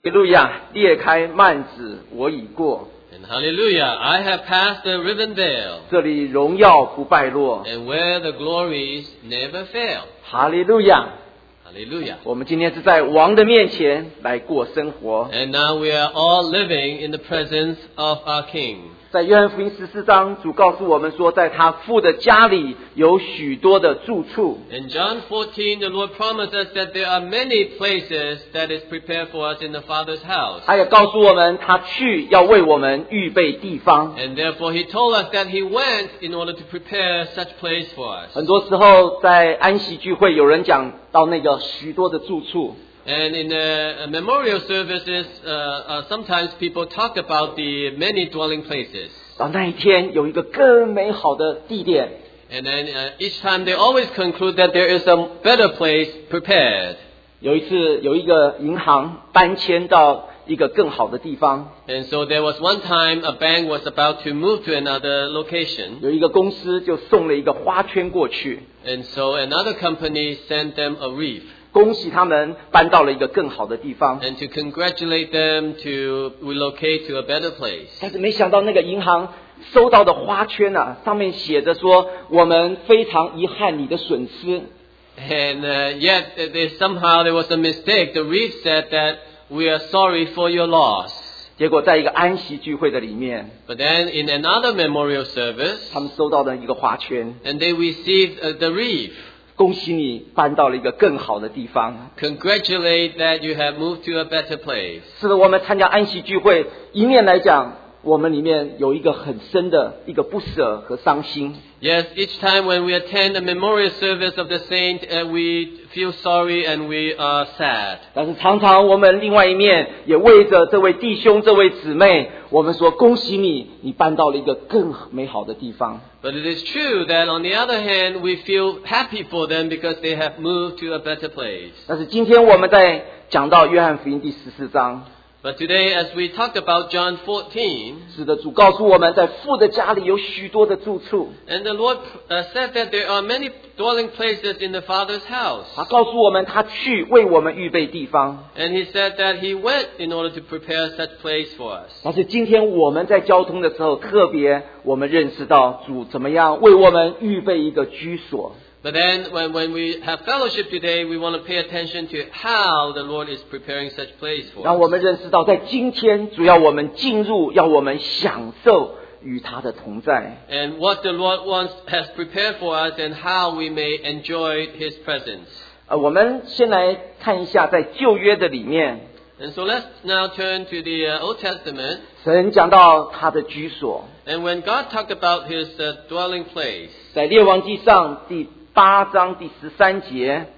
哈利路亚，裂开幔子，我已过。 And hallelujah, I have passed the riven veil, 这里荣耀不败落。 and where the glories never fail. 哈利路亚！ Hallelujah. 我们今天是在王的面前来过生活。 And now we are all living in the presence of our King. 在约翰福音14章，主告诉我们说，在他父的家里有许多的住处。 In John 14, the Lord promised us that there are many places that is prepared for us in the Father's house. 他也告诉我们，他去要为我们预备地方。 And therefore he told us that he went in order to prepare such place for us. 很多时候在安息聚会，有人讲到那个许多的住处。 And in the memorial services, sometimes people talk about the many dwelling places. 到那一天有一个更美好的地点。 And then each time they always conclude that there is a better place prepared. 有一次，有一个银行搬迁到一个更好的地方， And so there was one time a bank was about to move to another location. 有一个公司就送了一个花圈过去， And so another company sent them a wreath. 恭喜他们搬到了一个更好的地方。 And to congratulate them to relocate to a better place. 但是没想到那个银行收到的花圈啊，上面写着说：“我们非常遗憾你的损失。” And yet somehow there was a mistake. The wreath said that we are sorry for your loss. 结果在一个安息聚会的里面， But then in another memorial service, 他们收到了一个花圈， and they received the wreath. 恭喜你搬到了一个更好的地方。 Congratulate that you have moved to a better place. 是的，我们参加安息聚会，一面来讲，我们里面有一个很深的一个不舍和伤心。 Yes, each time when we attend a memorial service of the saint, we feel sorry and we are sad. 但是常常我们另外一面也为着这位弟兄、这位姊妹，我们说恭喜你，你搬到了一个更美好的地方。 But it is true that on the other hand, we feel happy for them because they have moved to a better place. 但是今天我们在讲到约翰福音第14章， But today, as we talk about John 14, 是的，主告诉我们在父的家里有许多的住处。 and the Lord said that there are many dwelling places in the Father's house. 他告诉我们，他去为我们预备地方。 And he said that he went in order to prepare such place for us. 但是今天我们在交通的时候，特别我们认识到主怎么样为我们预备一个居所。 But then when we have fellowship today, we want to pay attention to how the Lord is preparing such place for 让我 us. 们认识到，在今天主要我们进入，要我们享受与他的同在。 And what the Lord has prepared for us and how we may enjoy His presence. 我们先来看一下在旧约的里面， And so let's now turn to the Old Testament. 神讲到他的居所， And when God talked about His dwelling place, 在列王记上第8章第13节，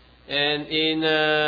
and in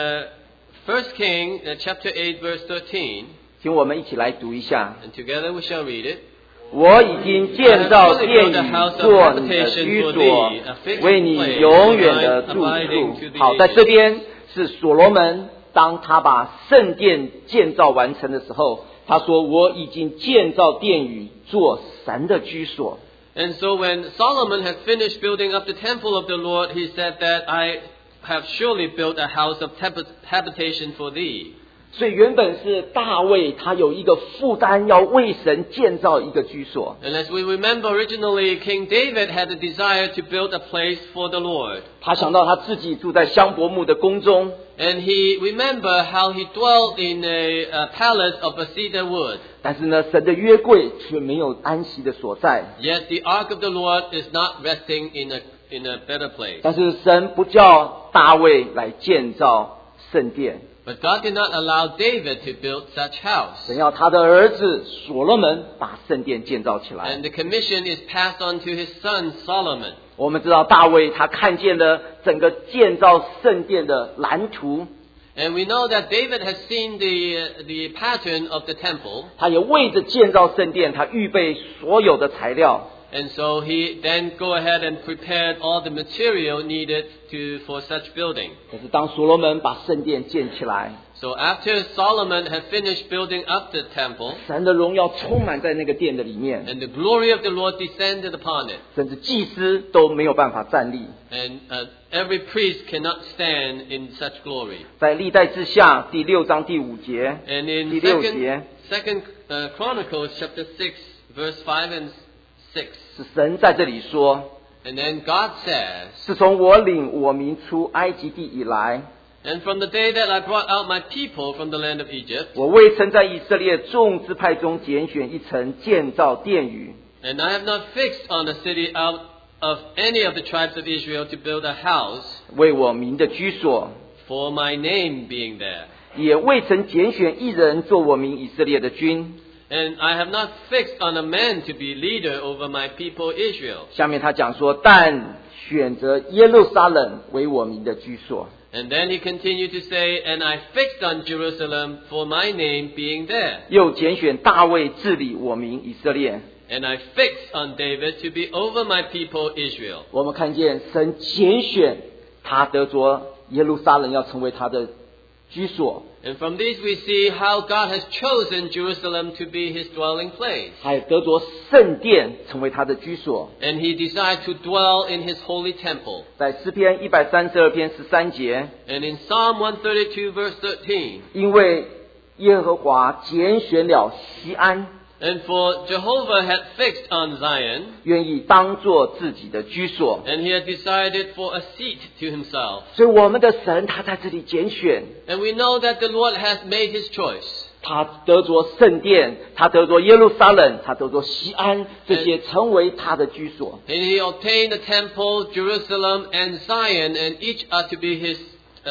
1 King chapter 8 verse 13, 请我们一起来读一下。 and together we shall read it. 我已经建造殿宇做你的居所，为你永远的住处。好，在这边是所罗门，当他把圣殿建造完成的时候，他说：“我已经建造殿宇做神的居所。” And so when Solomon had finished building up the temple of the Lord, he said that I have surely built a house of habitation for thee. 所以原本是大卫他有一个负担，要为神建造一个居所。 And as we remember, originally King David had a desire to build a place for the Lord. 他想到他自己住在香柏木的宫中， And he remembered how he dwelt in a palace of a cedar wood. 但是呢，神的约柜却没有安息的所在。 Yet the ark of the Lord is not resting in a better place. 但是神不叫大卫来建造圣殿， But God did not allow David to build such house. 神要他的儿子所罗门把圣殿建造起来。 And the commission is passed on to his son Solomon. 我们知道大卫他看见了整个建造圣殿的蓝图， And we know that David has seen the pattern of the temple. 他也为着建造圣殿，他预备所有的材料。 And so he then go ahead and prepared all the material needed for such building. 可是当所罗门把圣殿建起来， So after Solomon had finished building up the temple, 神的荣耀充满在那个殿的里面， and the glory of the Lord descended upon it, 甚至祭司都没有办法站立。 and every priest cannot stand in such glory. 在历代志下第6章第5节， And in 第6节 Second Chronicles chapter 6, verse 5 and 6, 是神在这里说， and then God says, 是从我领我民出埃及地以来， and from the day that I brought out my people from the land of Egypt, 我未曾在以色列众支派中拣选一城建造殿宇， and I have not fixed on a city out of any of the tribes of Israel to build a house 为我民的居所， for my name being there. 也未曾拣选一人做我民以色列的君。 And I have not fixed on a man to be leader over my people Israel. 下面他讲说，但选择耶路撒冷为我民的居所。 And then he continued to say, and I fixed on Jerusalem for my name being there. 又拣选大卫治理我民以色列。 And I fixed on David to be over my people Israel. 我们看见神拣选他得着耶路撒冷要成为他的居所， And from this we see how God has chosen Jerusalem to be his dwelling place. 还得着圣殿成为他的居所。 And he desired to dwell in his holy temple. 在诗篇132篇13节， And in Psalm 132 verse 13, 因为耶和华拣选了锡安， and for Jehovah had fixed on Zion, 愿意当作自己的居所。 and he had decided for a seat to himself. 所以我们的神他在这里拣选， And we know that the Lord has made his choice. 他得着圣殿，他得着耶路撒冷，他得着锡安，这些成为他的居所。 And he obtained the temple, Jerusalem, and Zion, and each are to be his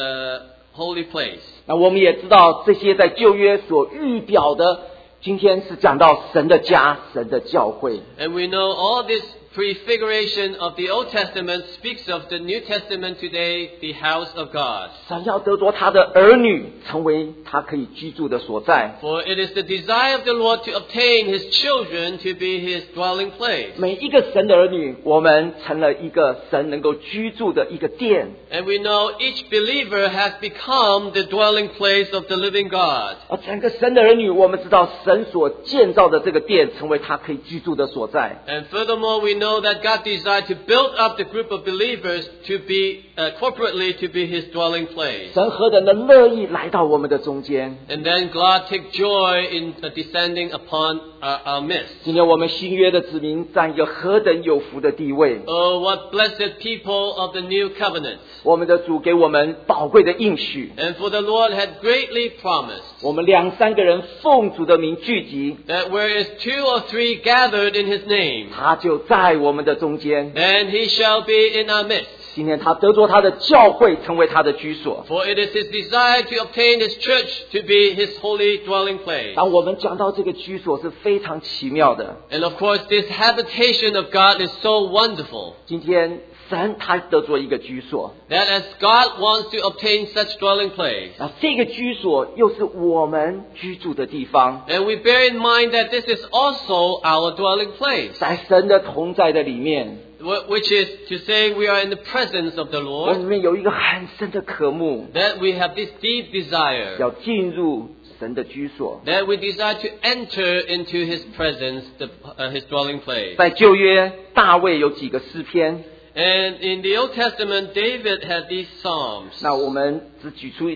holy place. 那我们也知道，这些在旧约所预表的，今天是讲到神的家、神的教会。 And we know all this prefiguration of the Old Testament speaks of the New Testament today, the house of God. 神要得着他的儿女，成为他可以居住的所在。 For it is the desire of the Lord to obtain his children to be his dwelling place. 每一个神的儿女，我们成了一个神能够居住的一个殿。 And we know each believer has become the dwelling place of the living God. 而整个神的儿女，我们知道神所建造的这个殿，成为他可以居住的所在。 And furthermore, we know that God desired to build up the group of believers to be corporately to be his dwelling place. 神何等的乐意来到我们的中间。 And then God take joy in descending upon our midst. 今天我们新约的子民占一个何等有福的地位。 Oh, what blessed people of the new covenant. 我们的主给我们宝贵的应许， And for the Lord had greatly promised 我们2、3个人奉主的名聚集， that where is 2 or 3 gathered in his name, 他就在我们的中间。 then he shall be in our midst. 今天他得着他的教会，成为他的居所。 For it is his desire to obtain his church to be his holy dwelling place. 当我们讲到这个居所是非常奇妙的。 And of course, this habitation of God is so wonderful 今天神他得着一个居所， that as God wants to obtain such dwelling place, 那这个居所又是我们居住的地方， and we bear in mind that this is also our dwelling place, 在神的同在的里面， which is to say we are in the presence of the 我们里 Lord, 面有一个很深的渴慕， that we have this deep desire, 要进入神的居所。 that we desire to enter into his presence, his dwelling place. 在旧约，大卫有几个诗篇， And in the Old Testament, David had these psalms. 那我们只举出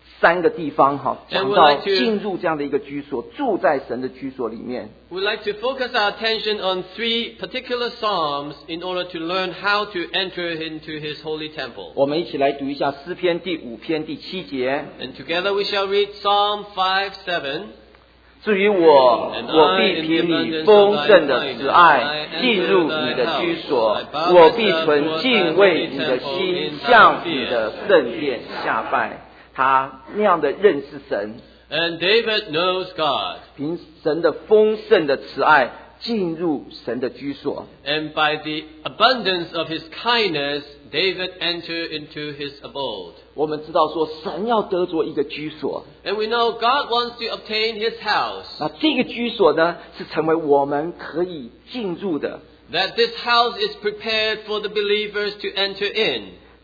3个地方哈， And 讲 we'd 到 like to- 进入这样的一个居所，住在神的居所里面。 We'd like to focus our attention on 3 particular psalms in order to learn how to enter into his holy temple. 我们一起来读一下诗篇第5篇第7节。 And together we shall read Psalm 5:7. 至于我，我必凭你丰盛的慈爱进入你的居所，我必存敬畏你的心，向你的圣殿下拜。他那样的认识神， And David knows God. 凭神的丰盛的慈爱进入神的居所。 And by the abundance of his kindness, David entered into his abode. 我们知道说，神要得着一个居所， And we know God wants to obtain his house. 那这个居所呢，是成为我们可以进入的。 That this house is prepared for the believers to enter in.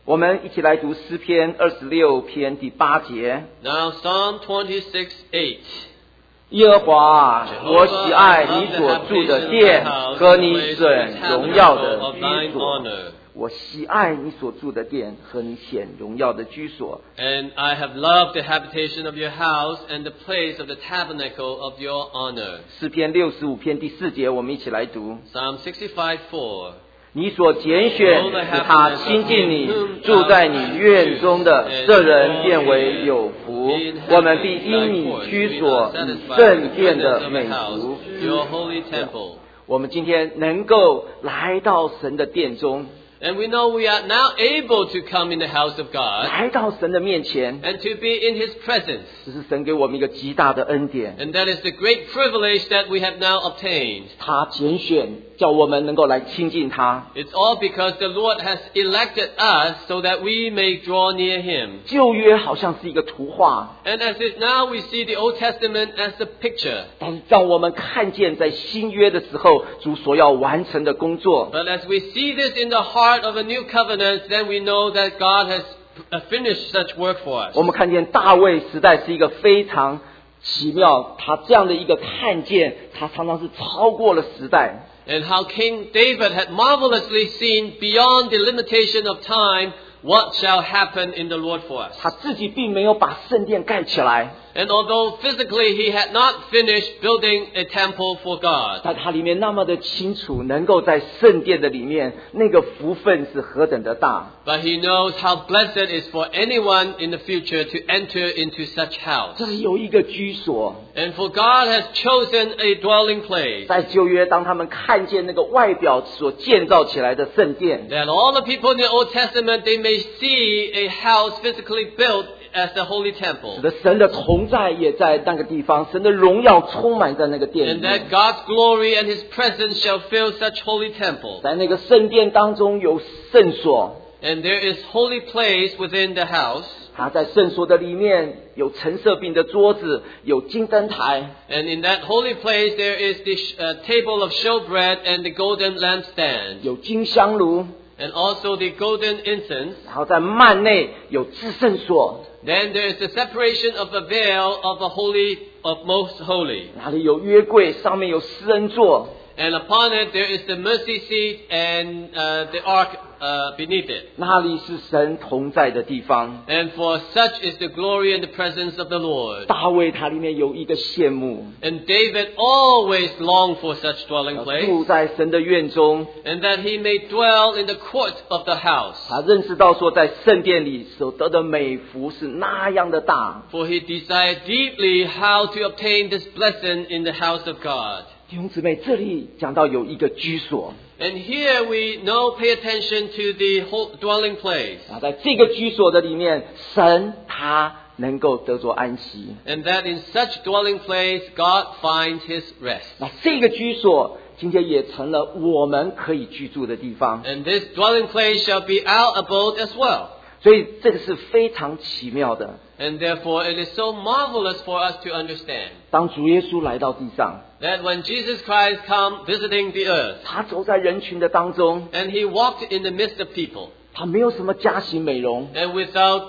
我们一起来读诗篇26篇第8节。 Now Psalm 26:8. 耶和华啊，我喜爱你所住的殿和你显荣耀的居所。我喜爱你所住的殿和你显荣耀的居所。 And I have loved the habitation of your house and the place of the tabernacle of your honor. 诗篇65篇第4节，我们一起来读。 Psalm 65:4. 你所拣选使他亲近你，住在你院中的，这人变为有福。我们必因你居所以圣殿的美福。 Your holy temple. 我们今天能够来到神的殿中， And we know we are now able to come in the house of God 来到神的面前， and to be in His presence. 这是神给我们一个极大的恩典。 And that is the great privilege that we have now obtained. 他拣选叫我们能够来亲近他。 It's all because the Lord has elected us so that we may draw near Him. 旧约好像是一个图画， And as if now we see the Old Testament as a picture. 但是让我们看见在新约的时候主所要完成的工作。 But as we see this in the heart of a new covenant, then we know that God has finished such work for us. 我们看见大卫时代是一个非常奇妙，他这样的一个看见，他常常是超过了时代。 And how King David had marvelously seen beyond the limitation of time what shall happen in the Lord for us. 他自己并没有把圣殿盖起来， And although physically he had not finished building a temple for God, 但他里面那么的清楚，能够在圣殿的里面，那个福分是何等的大。 but he knows how blessed it is for anyone in the future to enter into such house. 这里有一个居所， And for God has chosen a dwelling place, 在旧约，当他们看见那个外表所建造起来的圣殿， that all the people in the Old Testament, they may see a house physically built as the holy temple. 使得神的同在也在那个地方，神的荣耀充满在那个殿里 And 面。 that God's glory and His presence shall fill such holy temple. 在那个圣殿当中有圣所， And there is holy place within the house. 它在圣所的里面有陈设饼的桌子，有金灯台， And in that holy place there is the table of showbread and the golden lampstand. 有金香炉， And also the golden incense. 然后在幔内有至圣所， Then there is the separation of the veil of the holy of most holy. 那里有约柜，上面有施恩座， And upon it there is the mercy seat and the ark beneath it. 那里是神同在的地方。 And for such is the glory and the presence of the Lord. 大卫他里面有一个羡慕， And David always longed for such dwelling 住 place, 在神的院中。 and that he may dwell in the court of the house. 他认识到说，在圣殿里所得的美福是那样的大。 For he desired deeply how to obtain this blessing in the house of God. 弟兄姊妹，这里讲到有一个居所， And here we now pay attention to the whole dwelling place. 在这个居所的里面，神他能够得着安息。 And that in such dwelling place God finds his rest. 那这个居所今天也成了我们可以居住的地方。 And this dwelling place shall be our abode as well. 所以这个是非常奇妙的。 And therefore it is so marvelous for us to understand 当主耶稣来到地上， that when Jesus Christ come visiting the earth, 他走在人群的当中， and he walked in the midst of people, 他没有什么佳形美容， and without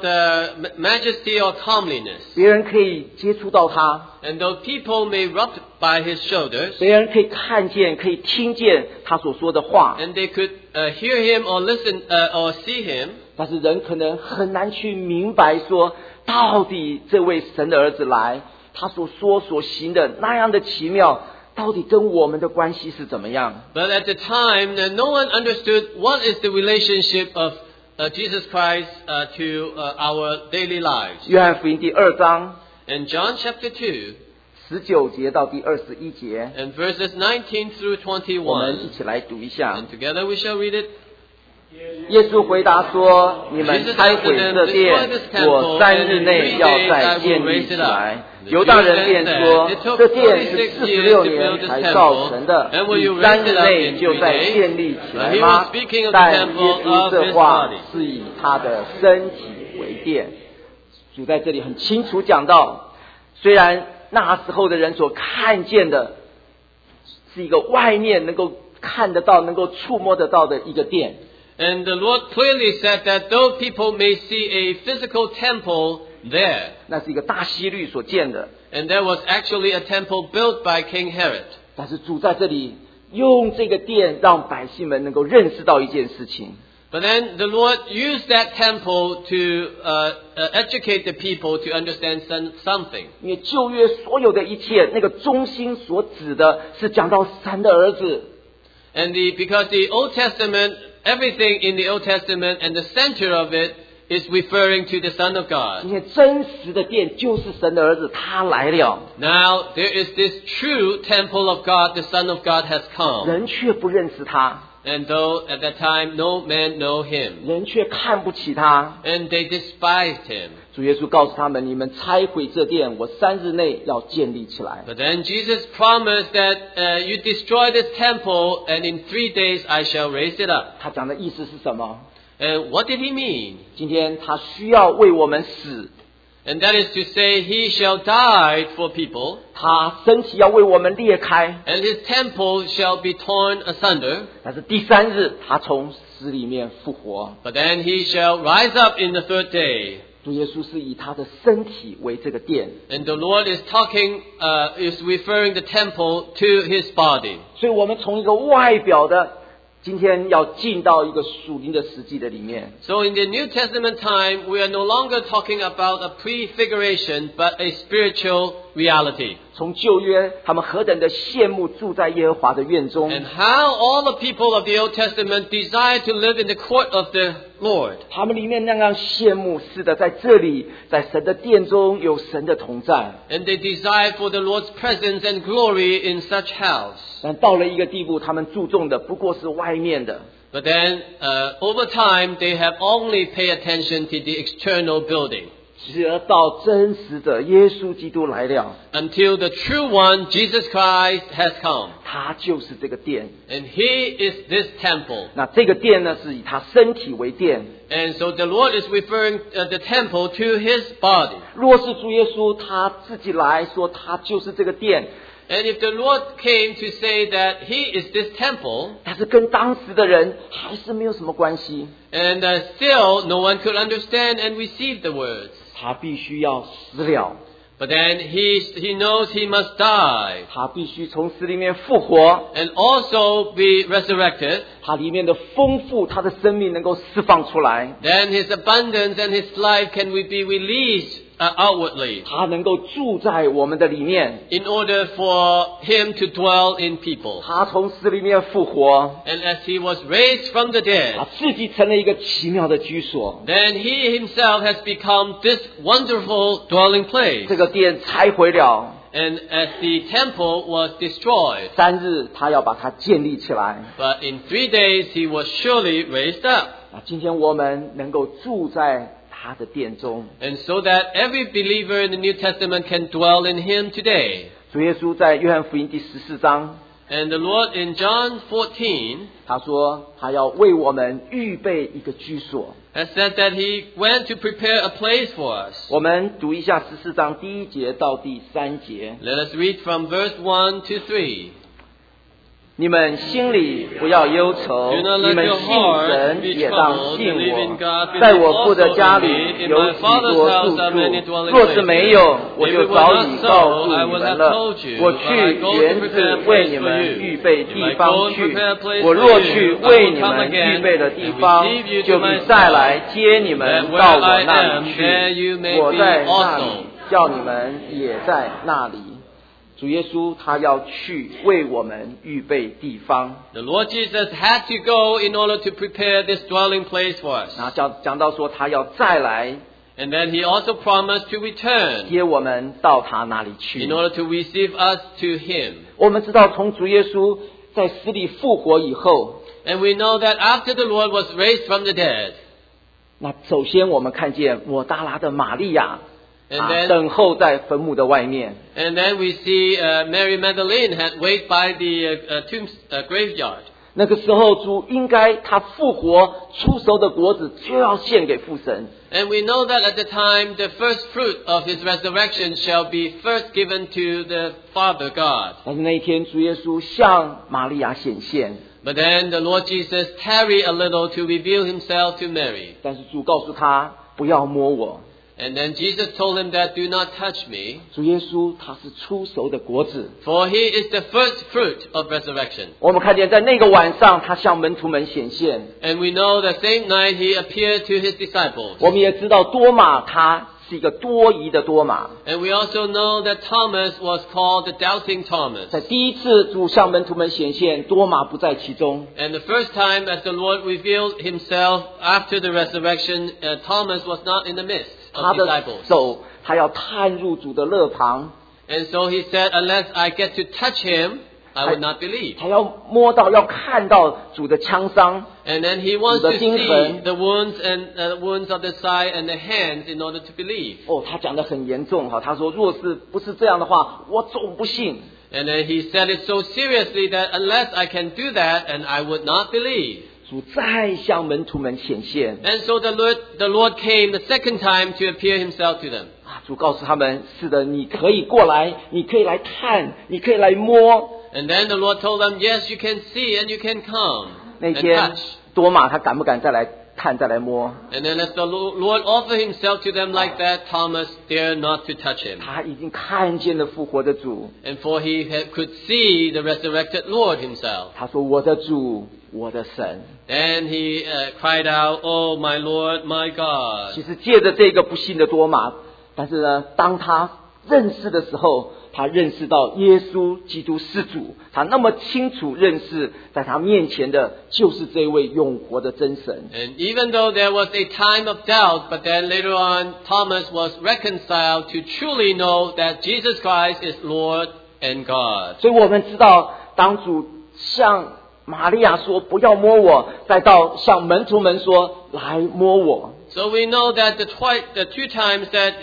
majesty or comeliness, 别人可以接触到他， and though people may rub by his shoulders, 别人可以看见、可以听见他所说的话， and they could hear him or listen or see him, 但是人可能很难去明白说，到底这位神的儿子来，他所说所行的那样的奇妙，到底跟我们的关系是怎么样？ but at the time no one understood what is the relationship of Jesus Christ to our daily lives. 约翰福音第2章 In John chapter 2, 19节到第21节， and verses 19 through 我们 21, 一起来读一下。 and together we shall read it. 耶稣回答说：“你们拆毁这殿，我3日内要再建立起来。”犹大人便说：“这殿是46年才造成的，你3日内就再建立起来吗？”但耶稣这话是以他的身体为殿。主在这里很清楚讲到，虽然那时候的人所看见的是一个外面能够看得到、能够触摸得到的一个殿。 And the Lord clearly said that though people may see a physical temple there, 那是一个大希律所建的， and there was actually a temple built by King Herod. 但是主在这里用这个殿让百姓们能够认识到一件事情， But then the Lord used that temple to educate the people to understand something. 因为旧约所有的一切，那个中心所指的是讲到神的儿子。 And because the Old Testament, everything in the Old Testament and the center of it is referring to the Son of 今 God. 天真实的殿就是神的儿子，他来了， Now there is this true temple of God, the Son of God has come. 人却不认识他， And though at that time no man know him, 人却看不起他。 and they despised him. 主耶稣告诉他们：“你们拆毁这殿，我3日内要建立起来。 But then Jesus promised that you destroy this temple, and in 3 days I shall raise it up. ” 他讲的意思是什么？ And what did he mean? 今天他需要为我们死， And that is to say, he shall die for people, 他身体要为我们裂开， and his temple shall be torn asunder. 但是第3日他从死里面复活。 But then he shall rise up in the 3rd day. 主耶稣是以他的身体为这个殿， And the Lord is is referring the temple to his body. 所以我们从一个外表的，今天要进到一个属灵的实际的里面。 So in the New Testament time, we are no longer talking about a prefiguration, but a spiritual reality. 从旧约，他们何等的羡慕住在耶和华的院中， And how all the people of the Old Testament desire to live in the court of the Lord. 他们里面那样羡慕，是的，在这里，在神的殿中有神的同在。 And they desire for the Lord's presence and glory in such house. 但到了一个地步，他们注重的不过是外面的， But then, over time, they have only paid attention to the external building. 直到真实的耶稣基督来了， Until the true one, Jesus Christ, has come. 他就是这个殿。 And he is this temple. 那这个殿呢，是以他身体为殿。 And so the Lord is referring the temple to his body. 若是主耶稣他自己来说，他就是这个殿， And if the Lord came to say that he is this temple, 但是跟当时的人还是没有什么关系。 and still no one could understand and receive the words. 他必须要死了， But then he knows he must die 他必须从死里面复活， and also be resurrected. 他里面的丰富，他的生命能够释放出来， Then his abundance and his life can be released outwardly 他能够住在我们的里面。 in order for him to dwell in people. 他从死里面复活， And as he was raised from the 他 dead, 自己成了一个奇妙的居所。 then he himself has become this wonderful dwelling place. 这个殿拆毁了， And as the temple was destroyed, 3日他要把它建立起来。 but in 3 days he was surely raised up. 那今天我们能够住在他的殿中。 And so that every believer in the New Testament can dwell in him today. 主耶稣在约翰福音第14章， And the Lord in John 14 他说他要为我们预备一个居所。 has said that he went to prepare a place for us. 我们读一下14章第1节到第3节。 Let us read from verse 1 to 3. 你们心里不要忧愁， Do not 你 let 们 your 信 heart 神 be 也当 troubled. 信 Believe in 我。 God. 在 Believe 我父的 also 家 in 里 me. In 有 my 许 Father's 多 house 住 are many 处， dwelling 若是没有， places. 我 If 就 it were 早 not 已 so, 告诉 I 你 would 们 have 了 told。you. 我 But 去 I go to 原 prepare 是 a 为 place 你 for 们 you. 预备 If 地 I 方 go and 去 prepare a place。 我 for 若 you, 去 I 为 will 你 come 们 again 预备的地 and 方 receive you， 就 to 必 myself, 再来接你们 that where 到我 I 那 am, 里 there you 去。 may 我 be 在那 also。 里，叫你们也在那里。主耶稣他要去为我们预备地方。 The Lord Jesus had to go in order to prepare this dwelling place for us. 然后讲到说他要再来 And then he also promised to return 接我们到他那里去 in。order to receive us to him. 我们知道从主耶稣在死里复活以后， And we know that after the Lord was raised from the dead, 那首先我们看见抹大拉的玛利亚 And then- 等候在坟墓的外面。 and then we see Mary Magdalene had waited by the graveyard. 那个时候主应该他复活出熟的果子就要献给父神。 And we know that at the time, the first fruit of his resurrection shall be first given to the Father God. 但是那一天主耶稣向玛利亚显现， But then the Lord Jesus tarried a little to reveal himself to Mary. 但是主告诉他不要摸我。 And then Jesus told him that, do not touch me, 主耶稣他是出熟的果子。 for he is the first fruit of resurrection. 我们看见在那个晚上他向门徒们显现。 And we know the same night he appeared to his disciples. 我们也知道多马他是一个多疑的多马。 And we also know that Thomas was called the doubting Thomas. 在第一次主向门徒们显现，多马不在其中。 And the first time as the Lord revealed himself after the resurrection, Thomas was not in the midst 他 of 的 disciples. 手他要探入主的肋旁， And so he said, unless I get to touch him, I would not believe. 他要摸到要看到主的枪伤。 And then he wants 主的 to 经 see 痕。 the wounds and the wounds of the side and the hands in order to believe. 哦，他讲得很严重哈，他说若是不是这样的话，我总不信。 And then he said it so seriously that unless I can do that, and I would not believe. 主再向门徒们显现 And so the Lord came the second time to appear himself to them. 啊，主告诉他们，是的，你可以过来，你可以来探，你可以来摸。 And then the Lord told them, yes, you can see and you can come 那 and 天 touch. 多马他敢不敢再来探，再来摸？ And then as the Lord offered himself to them like that, Thomas dared not to touch him. 他已经看见了复活的主， And for he could see the resurrected Lord himself. 他说：“我的主，我的神。” And he cried out, oh, my Lord, my 其 God. 实借着这个不信的多马，但是呢，当他认识的时候，他认识到耶稣基督是主，他那么清楚认识，在他面前的就是这位永活的真神。 And even though there was a time of doubt, but then later on, Thomas was reconciled to truly know that Jesus Christ is Lord and God. 所以我们知道，当主向玛利亚说不要摸我，再到向门徒们说来摸我。 So we know that the two times that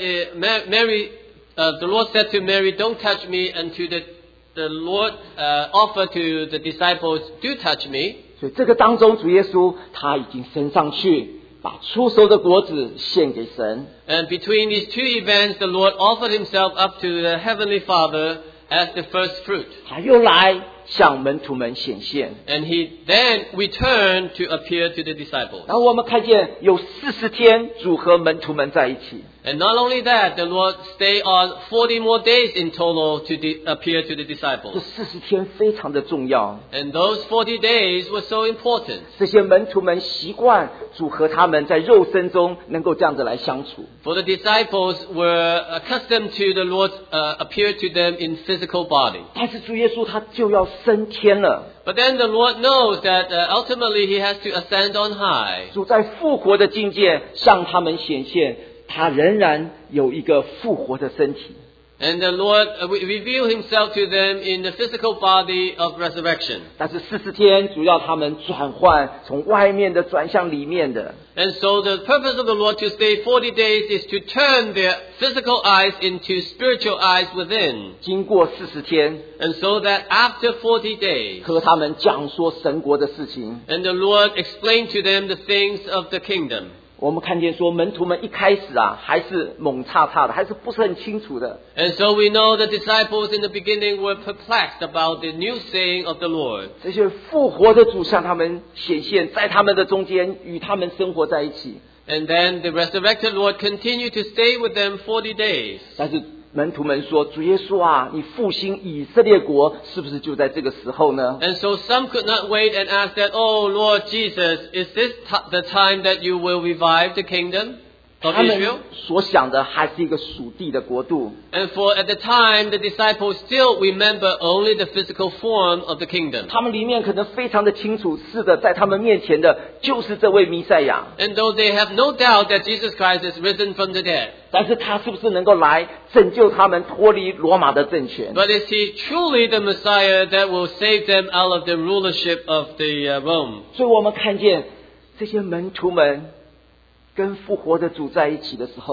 the Lord said to Mary, don't touch me, and to the Lord offered to the disciples, do touch me. 所以这个当中，主耶稣他已经升上去，把出熟的果子献给神。 And between these two events, the Lord offered himself up to the Heavenly Father as the first fruit. 他又来向门徒们显现。 And he then returned to appear to the disciples. 然后我们看见有40天，主和门徒们在一起。 And not only that, the Lord stayed on 40 more days in total to appear to the 这 disciples. 40天非常的重要。 And those 40 days were so important. 这些门徒们习惯主和他们在肉身中能够这样子来相处。 For the disciples were accustomed to the Lord appear to them in physical body. 但是主耶稣他就要升天了。 But then the Lord knows that ultimately he has to ascend on high. 主在复活的境界向他们显现，他仍然有一个复活的身体。 And the Lord revealed himself to them in the physical body of resurrection. 但是40天主要他们转换，从外面的转向里面的。 And so the purpose of the Lord to stay 40 days is to turn their physical eyes into spiritual eyes within. 经过40天， And so that after 40 days, 和他们讲说神国的事情。 and the Lord explained to them the things of the kingdom. 我们看见说门徒们一开始还是懵叉叉的，还是不是很清楚的。 And so we know the disciples in the beginning were perplexed about the new saying of the Lord. 这些复活的主向他们显现，在他们的中间与他们生活在一起。 And then the resurrected Lord continued to stay with them 40 days. 但是门徒们说：“主耶稣你复兴以色列国，是不是就在这个时候呢？” And so some could not wait and ask that, oh Lord Jesus, is this the time that you will revive the kingdom of 他们 Israel? 所想的还是一个属地的国度。 And for at the time, the disciples still remember only the physical form of the kingdom. 他们里面可能非常的清楚，是的，在他们面前的就是这位弥赛亚。 And though they have no doubt that Jesus Christ is risen from the dead, 但是他是不是能够来拯救他们脱离罗马的政权？ but is he truly the Messiah that will save them out of the rulership of the Rome? 所以我们看见这些门徒们跟复活的主在一起的时候，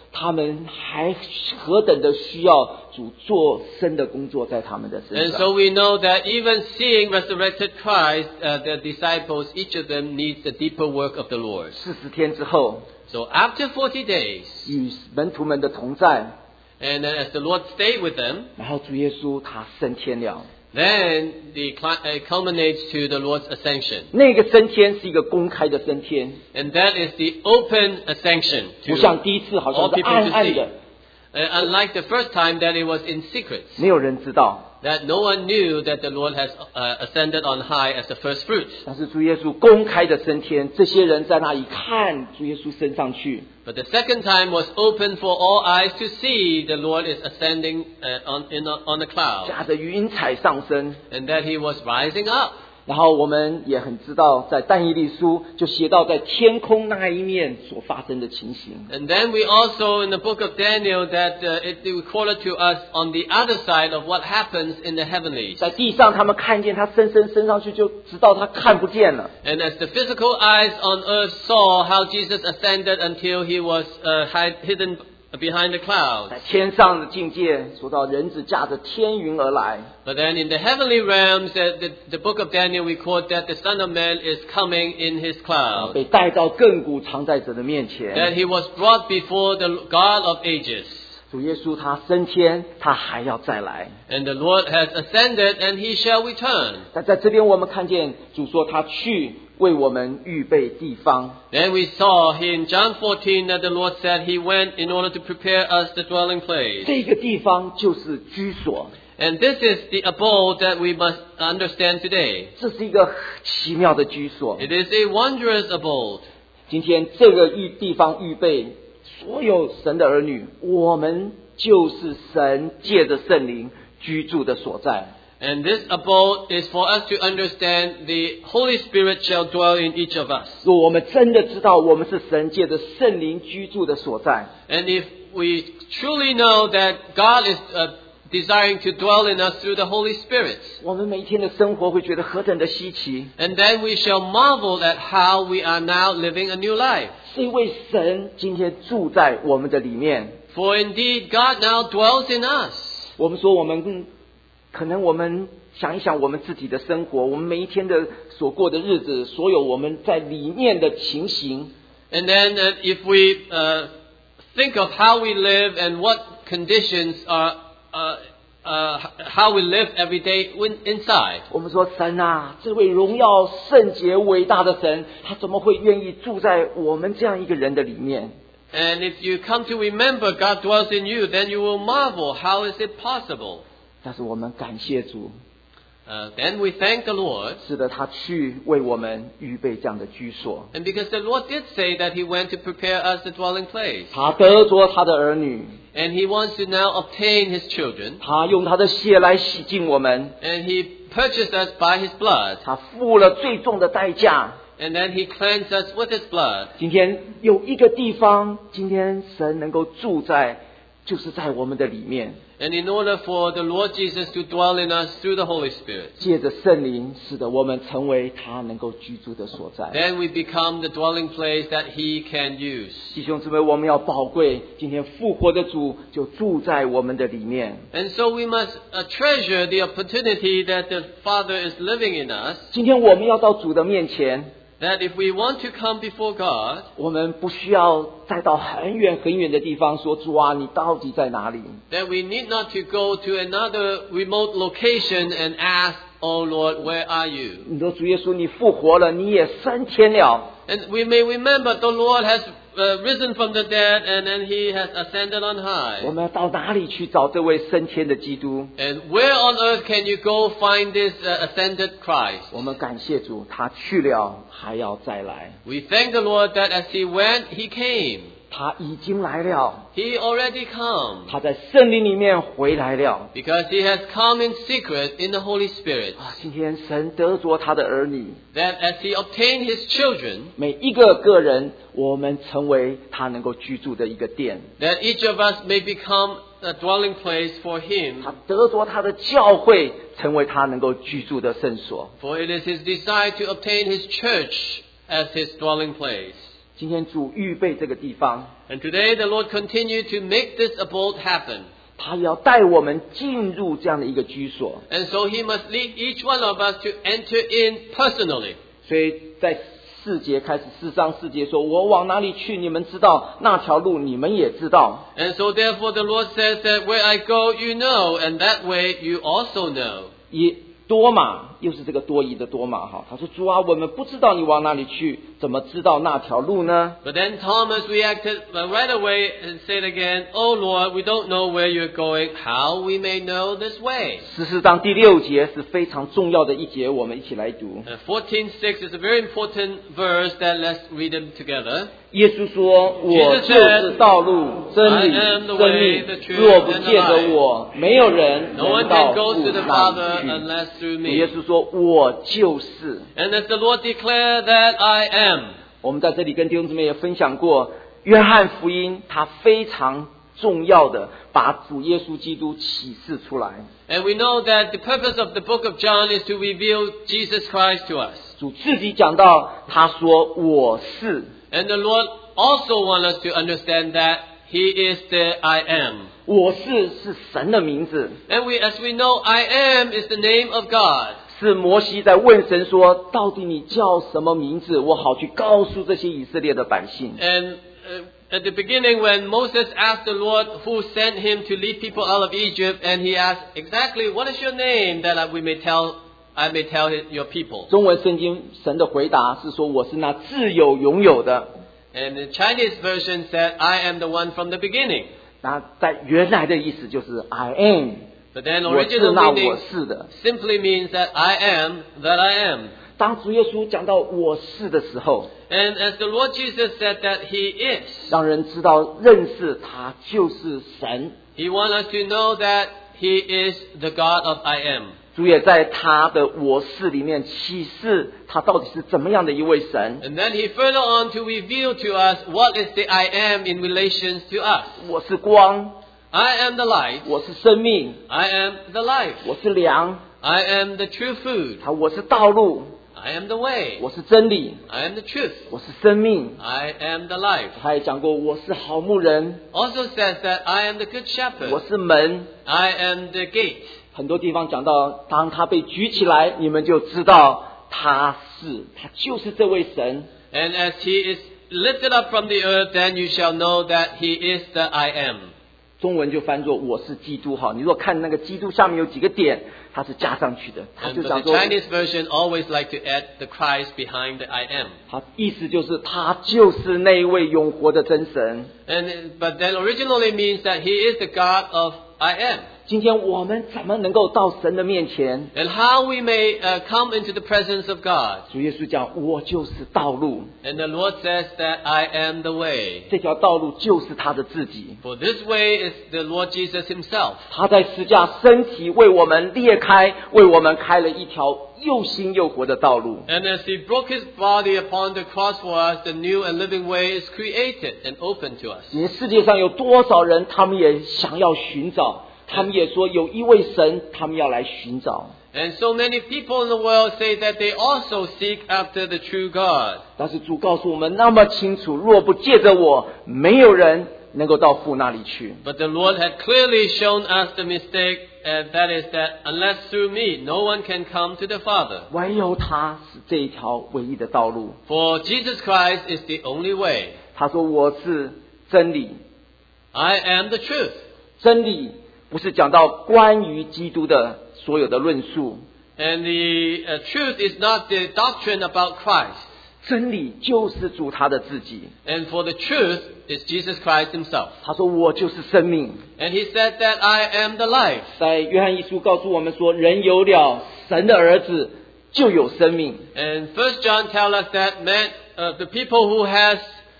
他们还何等的需要主做生的工作在他们的身 And 上。 so we know that even seeing resurrected Christ, the disciples, each of them needs the deeper work of the Lord. 40天之后， So after 40 days, 与门徒们的同在， and then as the Lord stayed with them, 然后主耶稣他升天了。 then it culminates to the Lord's ascension. 那个升天是一个公开的升天， And that is the open ascension 不 to 像第一次好 all 像是 people 暗 to 暗 see. 的， Unlike the first time that it was in secret, 没有人知道。 that no one knew that the Lord has ascended on high as the first fruit. 但是主耶稣公开的升天，这些人在那里看主耶稣升上去， But the second time was open for all eyes to see the Lord is ascending on the cloud, 驾着云彩上升。 and that he was rising up. 然后我们也很知道，在但以理书就写到在天空那一面所发生的情形。 And then we also in the book of Daniel that it recorded to us on the other side of what happens in the heavenlies. 在地上，他们看见他升上去，就直到他看不见了。 And as the physical eyes on earth saw how Jesus ascended until he was hidden behind the clouds. 在天上的境界，说到人子驾着天云而来。 But then in the heavenly realms, the book of Daniel records that the Son of Man is coming in his cloud. 被带到亘古常在者的面 That 前。 he was brought before the God of ages. 主耶稣他升天，他还要再来。 And the Lord has ascended and he shall return. 但在这边我们看见主说他去为我们预备地方。 Then we saw in John 14 that the Lord said he went in order to prepare us the dwelling place. 这个地方就是居所， And this is the abode that we must understand today. 这是一个奇妙的居所。 It is a wondrous abode. 今天这个地方预备所有神的儿女，我们就是神借着圣灵居住的所在。 And this abode is for us to understand the Holy Spirit shall dwell in each of us. 若我们真的知道我们是神借着圣灵居住的所在， And if we truly know that God is desiring to dwell in us through the Holy Spirit, 我们每一天的生活会觉得何等的稀奇， and then we shall marvel at how we are now living a new life. 是因为神今天住在我们的里面。 For indeed God now dwells in us. 我们说可能我们想一想我们自己的生活，我们每一天的所过的日子，所有我们在里面的情形， And then if we think of how we live and what conditions are, how we live every day inside. 我们说神啊，这位荣耀圣洁伟大的神，他怎么会愿意住在我们这样一个人的里面？ And if you come to remember God dwells in you, then you will marvel, how is it possible? 但是我们感谢主， Then we thank the Lord. 使得他去为我们预备这样的居所。 And because the Lord did say that He went to prepare us the dwelling place. 他得着他的儿女， And He wants to now obtain His children. 他用他的血来洗净我们， And He purchased us by His blood. 他付了最重的代价。 And then He cleansed us with His blood. 今天有一个地方，今天神能够住在，就是在我们的里面， And in order for the Lord Jesus to dwell in us through the Holy Spirit, 借着圣灵，使得我们成为他能够居住的所在。 then we become the dwelling place that He can use. 弟兄姊妹，我们要宝贵，今天复活的主就住在我们的里面。 And so we must treasure the opportunity that the Father is living in us, 今天我们要到主的面前， that if we want to come before God, 我们不需要再到很远很远的地方说主啊，你到底在哪里？ then we need not to go to another remote location and ask, "Oh Lord, where are you?" 你说主耶稣，你复活了，你也升天了。 And we may remember the Lord has risen from the dead and then He has ascended on 我 high. 们要到哪里去找这位升天的基督？ And where on earth can you go find this ascended Christ? 我们感谢主，他去了还要再来， We thank the Lord that as He went, He came. 他已经来了， He already come. 他在圣灵里面回来了。 Because He has come in secret in the Holy Spirit. 啊，今天神得着他的儿女， That as He obtained His children, 每一个个人，我们成为他能够居住的一个殿。 that each of us may become a dwelling place for Him. 他得着他的教会，成为他能够居住的圣所。 For it is His desire to obtain His church as His dwelling place. 今天主预备这个地方， And today the Lord continued to make this abode happen. 他要带我们进入这样的一个居所。 And so He must lead each one of us to enter in personally. 所以在4节开始，4章4节说：“我往哪里去，你们知道；那条路你们也知道。” And so therefore the Lord says that where I go you know, and that way you also know. 也多马又是这个多疑的多马哈，他说：“主啊，我们不知道你往哪里去，怎么知道那条路呢？” But then Thomas reacted right away and said again, "Oh Lord, we don't know where you're going. How we may know this way?" 14章第6节是非常重要的一节，我们一起来读。 14:6 is a very important verse that let's read them together. 耶稣说：“我就是道路、真理、生命，若不借着我，没有人 No one 能到 can go 父 to the 那 Father 里去。” unless through 耶 me. 稣说：“我就是。” And as the Lord declared that I am. 我们在这里跟弟兄姊妹也分享过，约翰福音他非常重要的把主耶稣基督启示出来。 And we know that the purpose of the book of John is to reveal Jesus Christ to us. 主自己讲到，他说：“我是。” And the Lord also wants us to understand that He is the I am. 我是神的名字， And as we know, I am is the name of God. 是摩西在问神说：“到底你叫什么名字？我好去告诉这些以色列的百姓。” And at the beginning, when Moses asked the Lord who sent him to lead people out of Egypt, and he asked exactly, "What is your name?" that I may tell your people. 中文圣经神的回答是说：“我是那自有永有的。” And the Chinese version said, "I am the one from the beginning." 那在原来的意思就是 I am， But then 我是 original 那 meaning 我是的。 simply means that I am that I am. 当主耶稣讲到我是的时候， And as the Lord Jesus said that He is, 让人知道认识他就是神。 He wants us to know that He is the God of I am. 主也在他的我是里面启示他到底是怎么样的一位神。 And then He further on to reveal to us what is the I am in relations to us. 我是光， I am the light. 我是生命， I am the life. 我是粮， I am the true food. 我是道路， I am the way. 我是真理， I am the truth. 我是生命。 I am the life. 他也讲过，我是好牧人， Also says that I am the good 我 shepherd. 是门。 I am the gate. 很多地方讲到，当他被举起来，你们就知道他就是这位神。 And as He is lifted up from the earth, then you shall know that He is the I am. 中文就翻作我是基督哈。你如果看那个基督下面有几个点，它是加上去的，他 And 就 but 讲 the 说， Chinese version always like to add the Christ behind the I am. 他意思就是他就是那一位永活的真神。 But then originally means that He is the God of I am. 今天我们怎么能够到神的面前？ And how we may come into the presence of God. 主耶稣讲，我就是道路， And the Lord says that I am the way. 这条道路就是他的自己。 For this way is the Lord Jesus Himself. 他在十架身体为我们裂开，为我们开了一条又新又活的道路。 And as He broke His body upon the cross for us, the new and living way is created and open to us. 你世界上有多少人，他们也想要寻找，他们也说有一位神，他们要来寻找。 And so many people in the world say that they also seek after the true God. 但是主告诉我们那么清楚，若不借着我，没有人能够到父那里去。 But the Lord had clearly shown us the mistake, and that is that unless through me, no one can come to the Father. 唯有他是这一条唯一的道路。 For Jesus Christ is the only way. 他说我是真理， I am the truth. 真理不是讲到关于基督的所有的论述， And the truth is not the doctrine about Christ. 真理就是主他的自己。 And for the truth is Jesus Christ Himself. 他说我就是生命。 And He said that I am the life. 在约翰一书告诉我们说，人有了神的儿子，就有生命。 And 1 John tells us that the people who has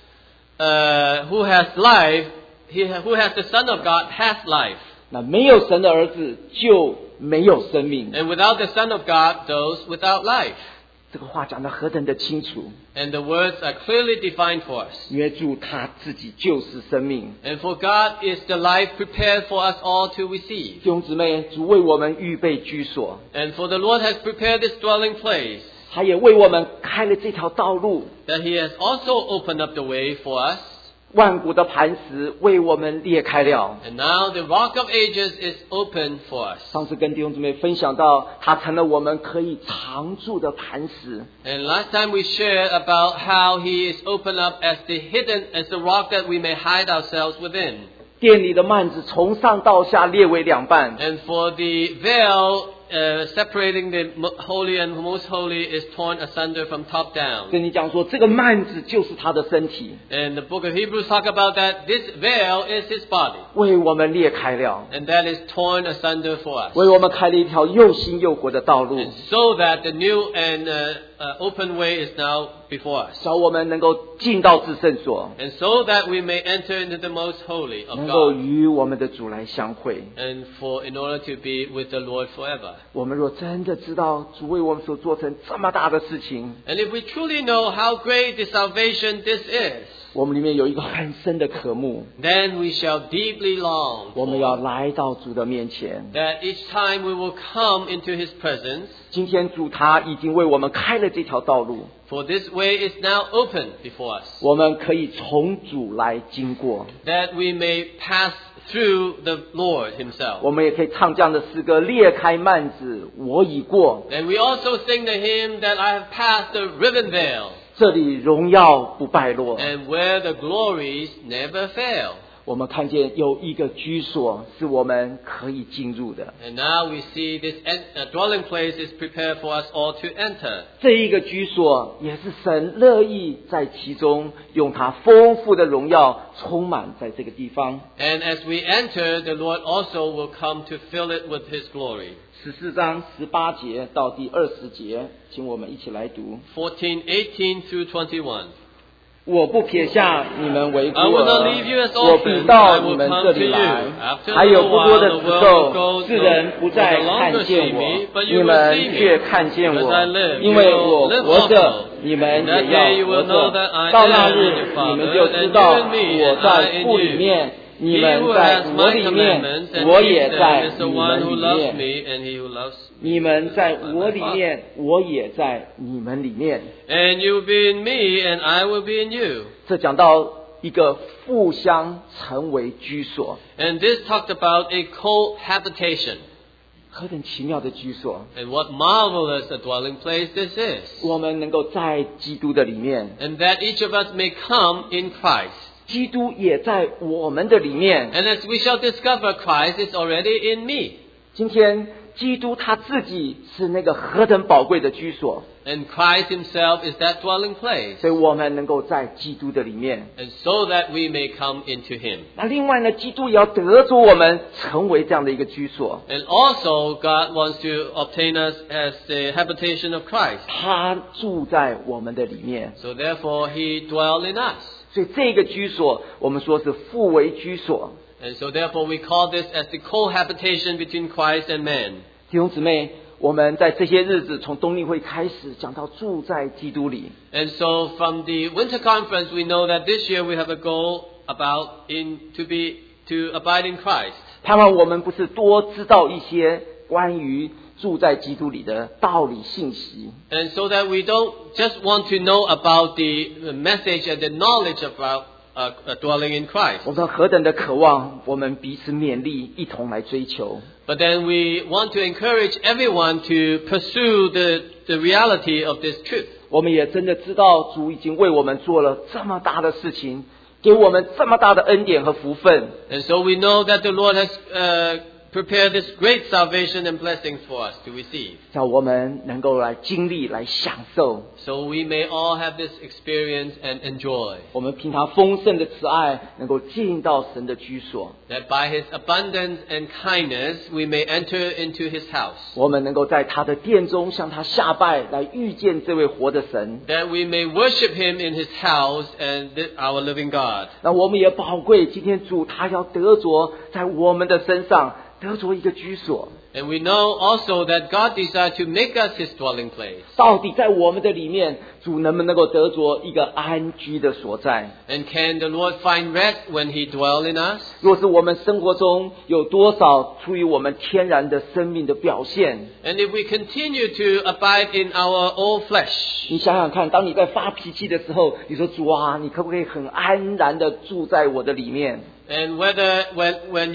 life, who has the Son of God has life. 那没有神的儿子就没有生命。 And without the Son of God, those without life. 这个话讲得何等的清楚！ And the words are clearly defined for us. 因为主他自己就是生命。 And for God is the life prepared for us all to receive. 弟兄姊妹，主为我们预备居所。 And for the Lord has prepared this dwelling place. 他也为我们开了这条道路。 that He has also opened up the way for us. 万古的磐石为我们裂开了。 And now the Rock of Ages is open for us. 上次跟弟兄姊妹分享到，它成了我们可以常住的磐石。 And last time we shared about how He is opened up as the rock that we may hide ourselves within. 殿里的幔子从上到下裂为两半。 And for the veil separating the holy and most holy is torn asunder from top down. 跟你讲说，这个幔子就是他的身体， And the book of Hebrews talk about that this veil is His body. 为我们裂开了， And that is torn asunder for us. 为我们开了一条又新又活的道路， And so that the new and open way is now before us. 使我们能够进到至圣所， And so that we may enter into the most holy of 能够 God. 与我们的主来相会。 And in order to be with the Lord forever. 我们若真的知道主为我们所做成这么大的事情， And if we truly know how great the salvation this is, 我们里面有一个很深的渴慕， then we shall deeply long 我们要 for 来到主的面前。 that each time we will come into His presence, 今天主他已经为我们开了这条道路， for this way is now open before us, 我们可以从主来经过。 that we may pass through the Lord Himself. 我们也可以唱这样的诗歌：裂开幔子，我已过， And we also sing the hymn that I have passed the riven veil, 这里荣耀不败落。 and where the glories never fail. 我们看见有一个居所是我们可以进入的， And now we see this dwelling place is prepared for us all to enter. 这一个居所也是神乐意在其中用他丰富的荣耀充满在这个地方。 And as we enter, the Lord also will come to fill it with His glory. 14章18节到第20节，请我们一起来读。 14:18 through 21. 我不撇下你们为孤 I will not 儿 leave you as， 我必 orphans, 到 I 你 will 们 come 这 to 里 you. 来。 After 还 a 有 little 不多 while, 的 the 时 world 候 will go, 世人不 will 再 no 看 longer 见 see 我 me, but 你 you will 们 see 却 me. 看见 As 我 I live, 因 you 为 will 我 live 活着 also. 你们 That 也 day you 要活 will know 着 that I 到那 am 日 in the 你们 Father, 就知 and 道 you in me, 我 and 在 I in 父里 you. 面你 He 们 who 在 has 我 my 里面 commandments and 我 keeps 也 them 在 is the 你 one 们 who 里 loves 面 me, and he who loves 你们在 by 我 my 里 Father. 面我也在你们里面。 And you will be in me, and I will be in you. 这讲到一个互相成为居所， And this talked about a cohabitation. 何等奇妙的居所！ And what marvelous a dwelling place this is. 我们能够在基督的里面， And that each of us may come in Christ. 基督也在我们的里面。 And as we shall discover, Christ is already in me. 今天基督他自己是那个何等宝贵的居所， And Christ himself is that dwelling place. 所以我们能够在基督的里面。 And so that we may come into him. 那另外呢，基督也要得着我们成为这样的一个居所。 And also, God wants to obtain us as the habitation of Christ. 他住在我们的里面， So therefore, he dwells in us. 所以这个居所我们说是互为居所。 And so therefore, we call this as the cohabitation between Christ and man. 弟兄姊妹，我们在这些日子从冬令会开始讲到住在基督里， And so from the winter conference, we know that this year we have a goal to abide in Christ. 盼望我们不是多知道一些关于住在基督里的道理信息， And so that we don't just want to know about the message and the knowledge about dwelling in Christ. 我们何等的渴望，我们彼此勉励，一同来追求。 But then we want to encourage everyone to pursue the reality of this truth. 我们也真的知道主已经为我们做了这么大的事情，给我们这么大的恩典和福分。 And so we know that the Lord has prepared this great salvation and blessings for us to receive. 叫我们能够来经历、来享受。 So we may all have this experience and enjoy. 我们凭他丰盛的慈爱，能够进到神的居所。 That by His abundance and kindness we may enter into His house. 我们能够在他的殿中向他下拜，来遇见这位活的神。 That we may worship Him in His house and our living God. 那我们也宝贵，今天主他要得着在我们的身上得着一个居所。 And we know also that God desires to make us His dwelling place. 到底在我们的里面，主能不能够得着一个安居的所在？ And can the Lord find rest when He dwells in us? 若是我们生活中有多少出于我们天然的生命的表现， And if we continue to abide in our old flesh, 你想想看，当你在发脾气的时候，你说主啊，你可不可以很安然的住在我的里面？ and whether when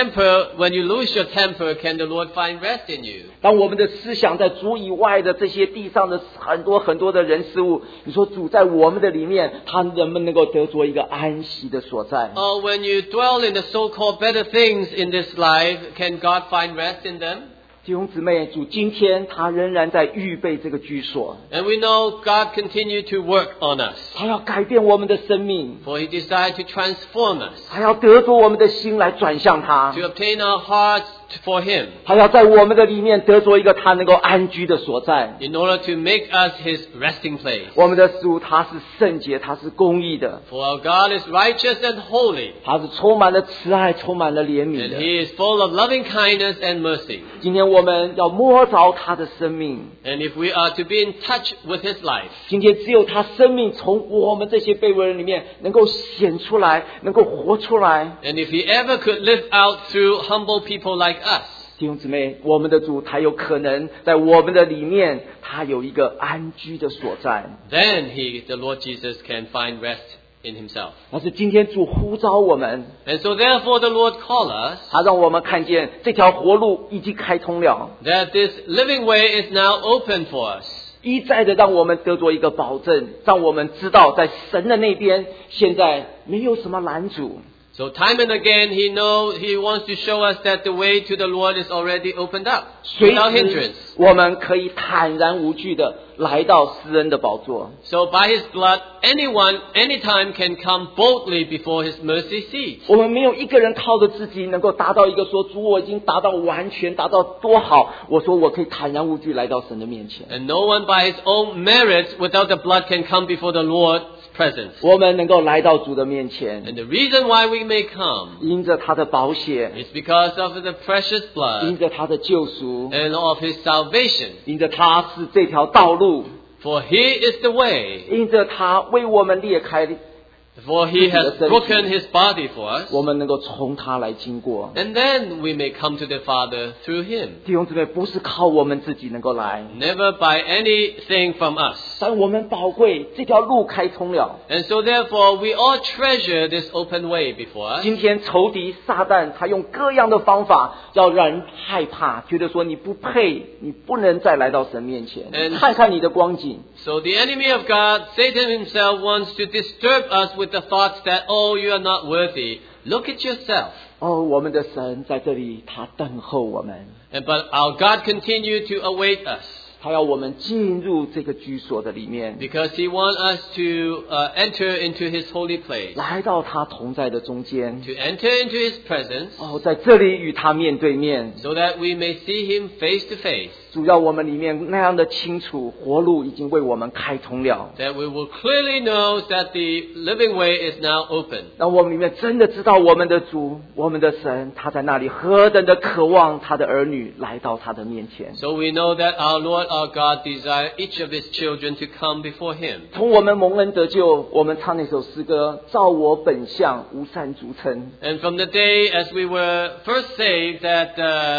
you lose your temper, can the Lord find rest in you? 当我们的思想在主以外的这些地上的很多很多的人事物，你说主在我们的里面，他能不能够得着一个安息的所在？ Or when you dwell in the so-called better things in this life, can God find rest in them? 弟兄姊妹，主今天他仍然在预备这个居所， And we know God continues to work on us, 他要改变我们的生命， for He desires to transform us, 他要得着我们的心来转向他， to obtain our hearts for Him, 他要在我们的里面得着一个他能够安居的所在。 in order to make us His resting place. 我们的主他是圣洁，他是公义的， For our God is righteous and holy, 他是充满了慈爱，充满了怜悯 and 的。 He is full of loving kindness and mercy. 今天我们要摸着他的生命， And if we are to be in touch with His life, 今天只有他生命从我们这些卑微人里面能够显出来，能够活出来。 and if He ever could live out through humble people like us, 弟兄姊妹，我们的主才有可能在我们的里面，他有一个安居的所在。 then the Lord Jesus, can find rest in Himself. 但是今天主呼召我们， And so therefore the Lord calls us, 他让我们看见这条活路已经开通了， that this living way is now open for us. 一再的让我们得着一个保证，让我们知道在神的那边现在没有什么拦阻。 So time and again, He wants to show us that the way to the Lord is already opened up, 随 without 时 hindrance. 我们可以坦然无惧的来到施恩的宝座。 So by His blood, anyone, anytime can come boldly before His mercy seat. 我们没有一个人靠着自己能够达到一个说主我已经达到完全，达到多好，我说我可以坦然无惧来到神的面前。 And no one by his own merits, without the blood, can come before the Lord's presence. 我们能够来到主的面前， And the reason why we may come 因着他的宝血， is because of the precious 因 blood 着他的救赎， and of His salvation. 因着他是这条道路， For He is the way. 因着他为我们裂开， For He has broken His body for us. 我们能够从他来经过。 And then we may come to the Father through Him. 弟兄姊妹，不是靠我们自己能够来， Never by anything from us. 但我们宝贵，这条路开通了。 And so therefore we all treasure this open way before us. 今天仇敌撒旦他用各样的方法要让人害怕，觉得说你不配，你不能再来到神面前。 看看你的光景， So the enemy of God, Satan himself, wants to disturb us with the thoughts that, oh, you are not worthy. Look at yourself. 哦，我们的神在这里，他等候我们， But our God continues to await us, 他要我们进入这个居所的里面， because He wants us to enter into His holy place, 来到他同在的中间。 to enter into His presence, 哦，在这里与他面对面， so that we may see Him face to face, 主要我们里面那样的清楚，活路已经为我们开通了。 that we will clearly know that the living way is now open. 让我们里面真的知道我们的主，我们的神，他在那里何等的渴望他的儿女来到他的面前。 So we know that our Lord, our God, desires each of His children to come before Him. 从我们蒙恩得救，我们唱那首诗歌，照我本相，无善足称。 And from the day as we were first saved, that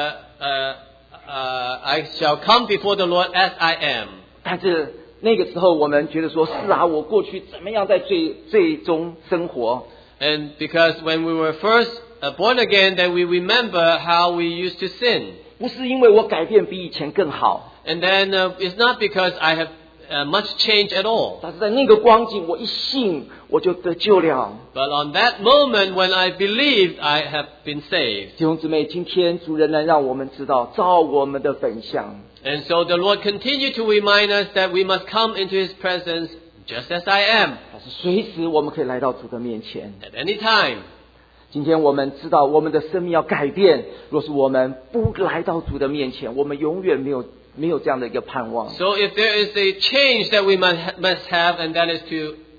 I shall come before the Lord as I am. 但是那个时候，我们觉得说，是啊，我过去怎么样在最终生活？ And because when we were first born again, then we remember how we used to sin. 不是因为我改变比以前更好， And then it's not because I have much change at all. 但是在那个光景，我一信，我就得救了。 But on that moment when I believed, I have been saved. 弟兄姊妹，今天主仍然让我们知道，照我们的本相。 And so the Lord continued to remind us that we must come into His presence just as I am, 但是随时我们可以来到主的面前。 at any time. 今天我们知道我们的生命要改变，若是我们不来到主的面前，我们永远没有这样的一个盼望。 So if there is a change that we must have, and that is to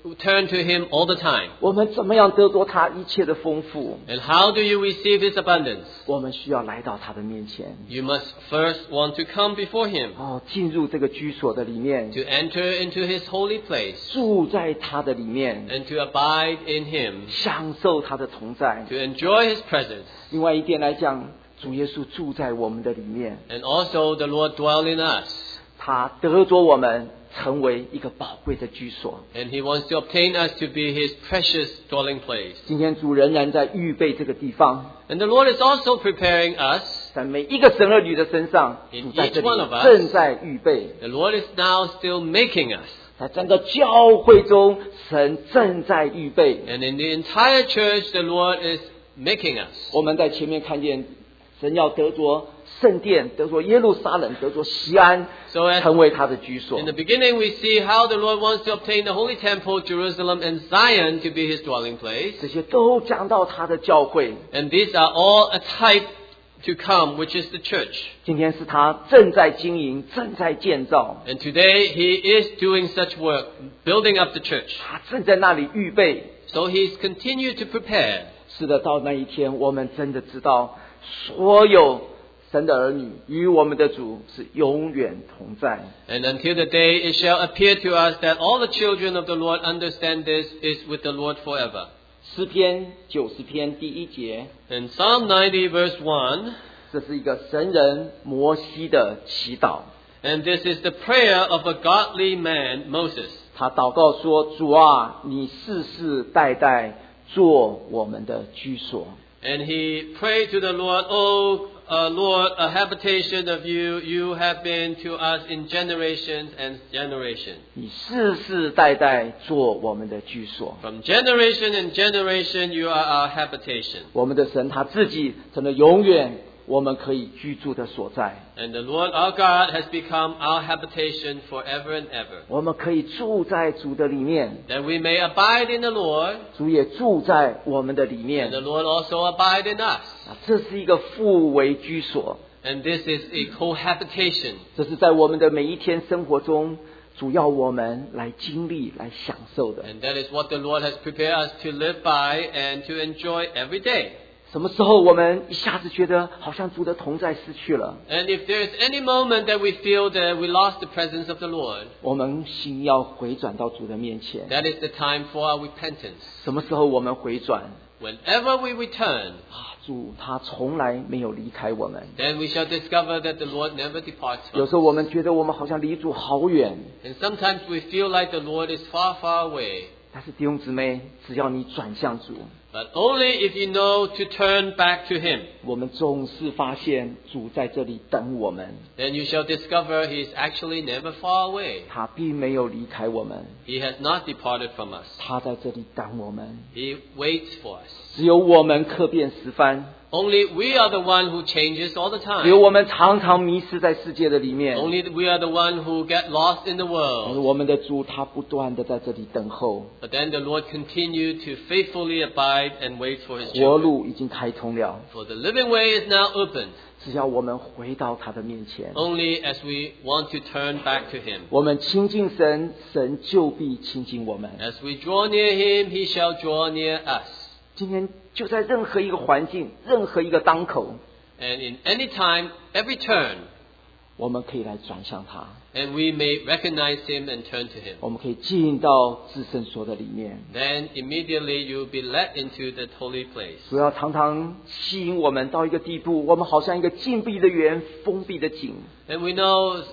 turn to Him all the time. 我们怎么样得着他一切的丰富？ And how do you receive His abundance? 我们需要来到他的面前， You must first want to come before Him, 进入这个居所的里面， to enter into His holy place, 住在他的里面， and to abide in Him, 享受他的同在。 to enjoy His presence. 另外一点来讲，主耶稣住在我们的里面， And also the Lord dwell in us. 他得着我们成为一个宝贵的居所。 And He wants to obtain us to be His precious dwelling place. 今天主仍然在预备这个地方， And the Lord is also preparing us. 在每一个神儿女的身上， In 主在这 each one 里 of us 正在预备。 The Lord is now still making us. 在整个教会中，神正在预备。 And in the entire church, the Lord is making us. 我们在前面看见，神要得着圣殿，得着耶路撒冷，得着锡安， So as 成为他的居所 in。the beginning, we see how the Lord wants to obtain the holy temple, Jerusalem, and Zion to be His dwelling place. 这些都讲到他的教会。 And these are all a type to come, which is the church. 今天是他正在经营，正在建造， And today, He is doing such work, building up the church. 他正在那里预备。 So He's continued to prepare. 是的，到那一天，我们真的知道，所有神的儿女与我们的主是永远同在。 And until the day it shall appear to us that all the children of the Lord understand this is with the Lord forever. 诗篇90篇第1节， In Psalm 90 verse 1, 这是一个神人摩西的祈祷。 and this is the prayer of a godly man, Moses. 他祷告说：“主啊，你世世代代做我们的居所。 And he prayed to the Lord, Oh Lord, a habitation of you, you have been to us in generations and generations. 你世世代代做我们的居所。 From generation and generation, you are our habitation. 我们的神他自己成了永远我们可以居住的所在。 And the Lord our God has become our habitation forever and ever. 我们可以住在主的里面， That we may abide in the Lord, 主也住在我们的里 and 面。 the Lord also abide in us. 这是一个互为居所， And this is a cohabitation. 这是在我们的每一天生活中，主要我们来经历、来享受的。 And that is what the Lord has prepared us to live by and to enjoy every day. 什么时候我们一下子觉得好像主的同在失去了， And if there is any moment that we feel that we lost the presence of the Lord, 我们心要回转到主的面前。 that is the time for our repentance. 什么时候我们回转？ Whenever we return, 主他从来没有离开我们。 then we shall discover that the Lord never departs 有 from 时候我们觉得我们好像离主好远， us. And sometimes we feel like the Lord is far, far away. 但是弟兄姊妹，只要你转向主， But only if you know to turn back to Him. 我们总是发现主在这里等我们， Then you shall discover He is actually never far away. 他并没有离开我们， He has not departed from us. 他在这里等我们。 He waits for us. 只有我们客变十番， Only we are the one who changes all the 只有 time. 我们常常迷失在世界的里面。 Only we are the one who get lost in the 而 world. 我们的主他不断的在这里等候， But then the Lord continued to faithfully abide and wait for His 活 children. 路已经开通了， For the living way is now opened. 只要我们回到他的面前， Only as we want to turn back to Him. 我们亲近神，神就必亲近我们。 As we draw near Him, He shall draw near us. 今天就在任何一个环境、任何一个当口， And in any time, every turn, 我们可以来转向他， and we may recognize Him and turn to Him. 我们可以进到至圣所的里面。 Then immediately you will be led into the holy place. 主要常常吸引我们到一个地步，我们好像一个禁闭的园、封闭的井。 And we know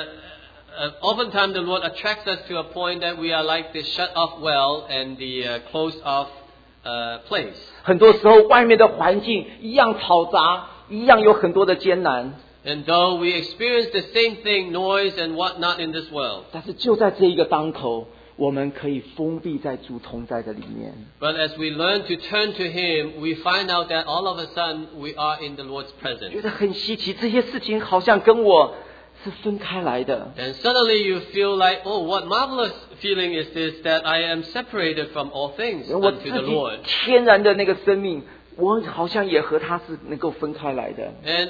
oftentimes the Lord attracts us to a point that we are like the shut-off well and the closed-off place. 很多时候，外面的环境一样嘈杂，一样有很多的艰难， And though we experience the same thing, noise and whatnot in this world, 但是就在这一个当口，我们可以封闭在主同在的里面。 but as we learn to turn to Him, we find out that all of a sudden we are in the Lord's 觉 presence. 得很稀奇，这些事情好像跟我是分开来的。 And suddenly you feel like, oh, what marvelous feeling is this that I am separated from all things 我自 unto the 己 Lord. 天然的那个生命，我好像也和他是能够分开来的。 And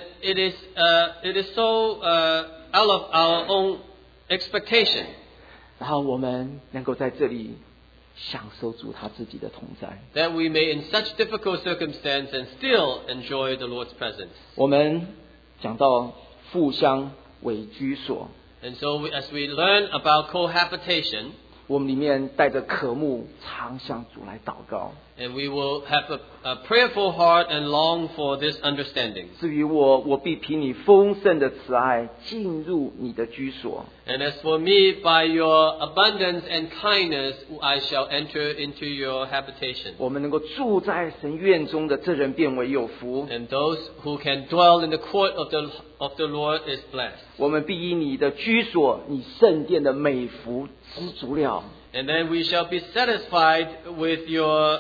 it is so out of our own expectation. 然后我们能够在这里享受主他自己的同在。 that we may in such difficult circumstance and still enjoy the Lord's presence. 我们讲到互相为居所， And so as we learn about cohabitation, 我们里面带着渴慕，常向主来祷告。 and we will have a prayerful heart and long for this understanding. 至于我必凭你丰盛的慈爱进入你的居所。 And as for me, by your abundance and kindness, I shall enter into your habitation. 我们能够住在神院中的这人变为有福。 And those who can dwell in the court of the Lord is blessed. 我们必以你的居所，你圣殿的美福知足了。 And then we shall be satisfied with your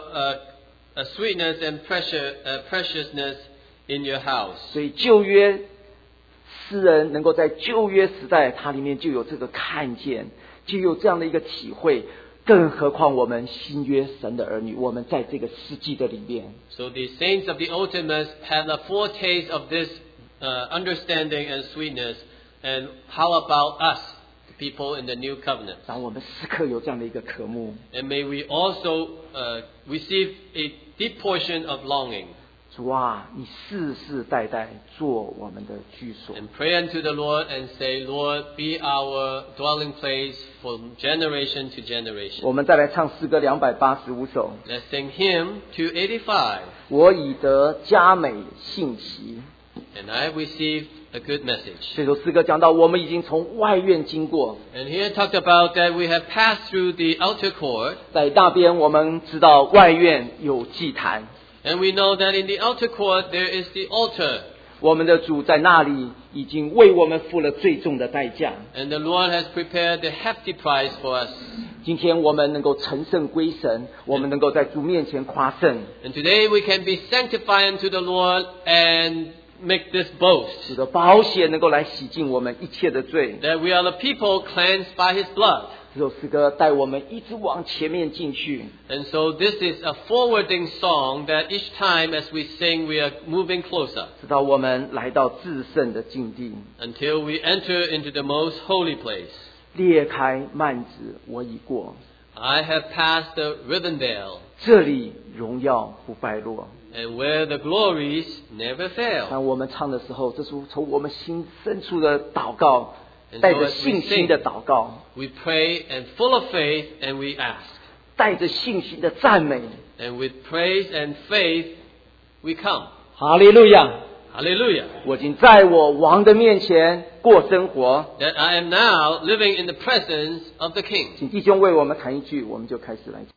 sweetness and preciousness in your house. 所以旧约诗人能够在旧约时代，它里面就有这个看见，就有这样的一个体会。更何况我们新约神的儿女，我们在这个世纪的里面。 So the saints of the Old Testament have a foretaste of this understanding and sweetness. And how about us, the people in the new covenant? 让我们时刻有这样的一个渴慕。 And may we also receive a deep portion of longing. 主啊，你世世代代做我们的居所。 And pray unto the Lord and say, Lord, be our dwelling place from generation to generation. 我们再来唱诗歌285首。 Let's sing hymn 285. 我已得佳美信息。 And I received a good message. 这首诗歌讲到，我们已经从外院经过， And here it talked about that we have passed through the outer court. 在大边我们知道外院有祭坛， And we know that in the outer court there is the altar. 我们的主在那里已经为我们付了最重的代价。 And the Lord has prepared the hefty price for us. 今天我们能够成圣归神，我们能够在主面前夸胜。 And today we can be sanctified unto the Lord and make this boast. 主的宝血能够来洗净我们一切的罪。 That we are the people cleansed by His blood. 这首诗歌带我们一直往前面进去。 And so this is a forwarding song that each time as we sing we are moving closer. 直到我们来到至圣的境地， Until we enter into the most holy place. 裂开幔子，我已过， I have passed the Rivendell. 这里荣耀不败落。 And where the glories never fail. 当我们唱的时候，这是从我们心深处的祷告， And 带 so 着 as we 信心的祷告， We pray and full of faith and we ask. 带着信心的赞美。 And with praise and faith we come. 哈利路亚！ Hallelujah. 我已经在我王的面前过生活。 That I am now living in the presence of the King. 请弟兄为我们弹一句，我们就开始来。